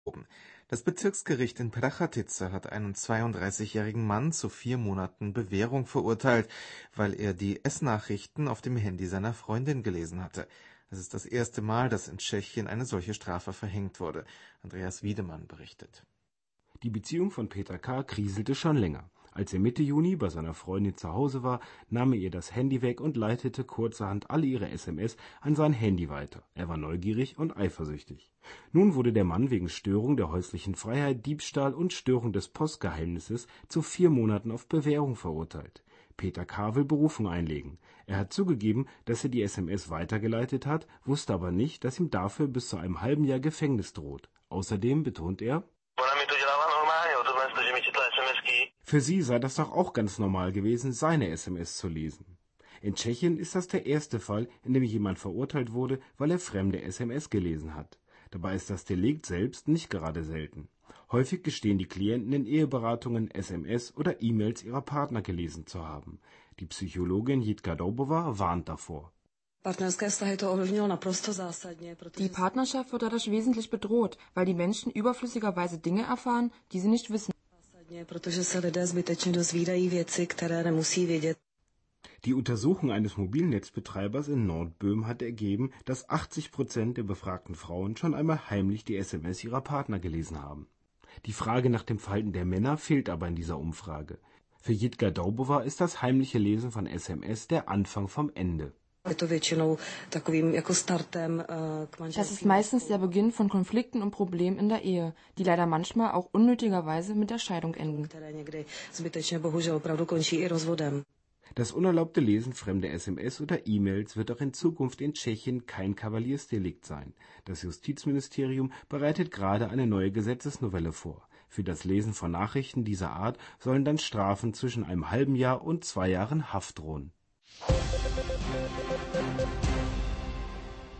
Das Bezirksgericht in Prachatice hat einen 32-jährigen Mann zu 4 Monaten Bewährung verurteilt, weil er die Essnachrichten auf dem Handy seiner Freundin gelesen hatte. Es ist das erste Mal, dass in Tschechien eine solche Strafe verhängt wurde. Andreas Wiedemann berichtet. Die Beziehung von Peter K. kriselte schon länger. Als er Mitte Juni bei seiner Freundin zu Hause war, nahm er ihr das Handy weg und leitete kurzerhand alle ihre SMS an sein Handy weiter. Er war neugierig und eifersüchtig. Nun wurde der Mann wegen Störung der häuslichen Freiheit, Diebstahl und Störung des Postgeheimnisses zu 4 Monaten auf Bewährung verurteilt. Peter K. will Berufung einlegen. Er hat zugegeben, dass er die SMS weitergeleitet hat, wusste aber nicht, dass ihm dafür bis zu einem halben Jahr Gefängnis droht. Außerdem betont er: Für sie sei das doch auch ganz normal gewesen, seine SMS zu lesen. In Tschechien ist das der erste Fall, in dem jemand verurteilt wurde, weil er fremde SMS gelesen hat. Dabei ist das Delikt selbst nicht gerade selten. Häufig gestehen die Klienten in Eheberatungen SMS oder E-Mails ihrer Partner gelesen zu haben. Die Psychologin Jitka Doubová warnt davor. Die Partnerschaft wird dadurch wesentlich bedroht, weil die Menschen überflüssigerweise Dinge erfahren, die sie nicht wissen. Die Untersuchung eines Mobilnetzbetreibers in Nordböhmen hat ergeben, dass 80% der befragten Frauen schon einmal heimlich die SMS ihrer Partner gelesen haben. Die Frage nach dem Verhalten der Männer fehlt aber in dieser Umfrage. Für Jitka Doubová ist das heimliche Lesen von SMS der Anfang vom Ende. Das ist meistens der Beginn von Konflikten und Problemen in der Ehe, die leider manchmal auch unnötigerweise mit der Scheidung enden. Das unerlaubte Lesen fremder SMS oder E-Mails wird auch in Zukunft in Tschechien kein Kavaliersdelikt sein. Das Justizministerium bereitet gerade eine neue Gesetzesnovelle vor. Für das Lesen von Nachrichten dieser Art sollen dann Strafen zwischen einem halben Jahr und 2 Jahren Haft drohen.